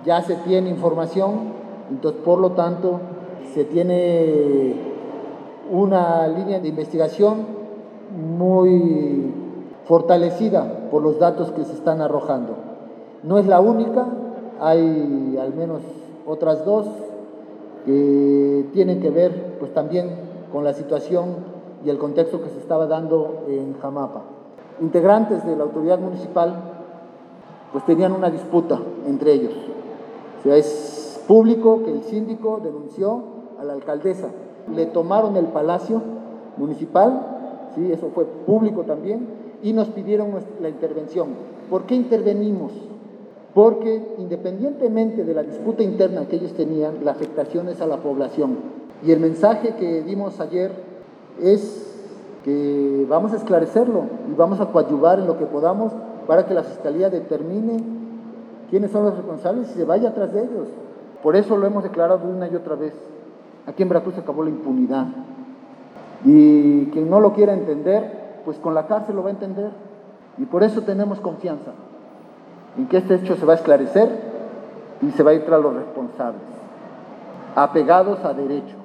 ya se tiene información, entonces por lo tanto se tiene una línea de investigación muy fortalecida por los datos que se están arrojando. No es la única, hay al menos otras dos que tienen que ver pues también con la situación y el contexto que se estaba dando en Jamapa. Integrantes de la autoridad municipal pues tenían una disputa entre ellos. O sea, es público que el síndico denunció a la alcaldesa. Le tomaron el palacio municipal, ¿sí? Eso fue público también, y nos pidieron la intervención. ¿Por qué intervenimos? Porque independientemente de la disputa interna que ellos tenían, la afectación es a la población. Y el mensaje que dimos ayer es que vamos a esclarecerlo y vamos a coadyuvar en lo que podamos para que la Fiscalía determine quiénes son los responsables y se vaya atrás de ellos. Por eso lo hemos declarado una y otra vez. Aquí en Veracruz se acabó la impunidad. Y quien no lo quiera entender, pues con la cárcel lo va a entender. Y por eso tenemos confianza en que este hecho se va a esclarecer y se va a ir tras los responsables, apegados a derecho.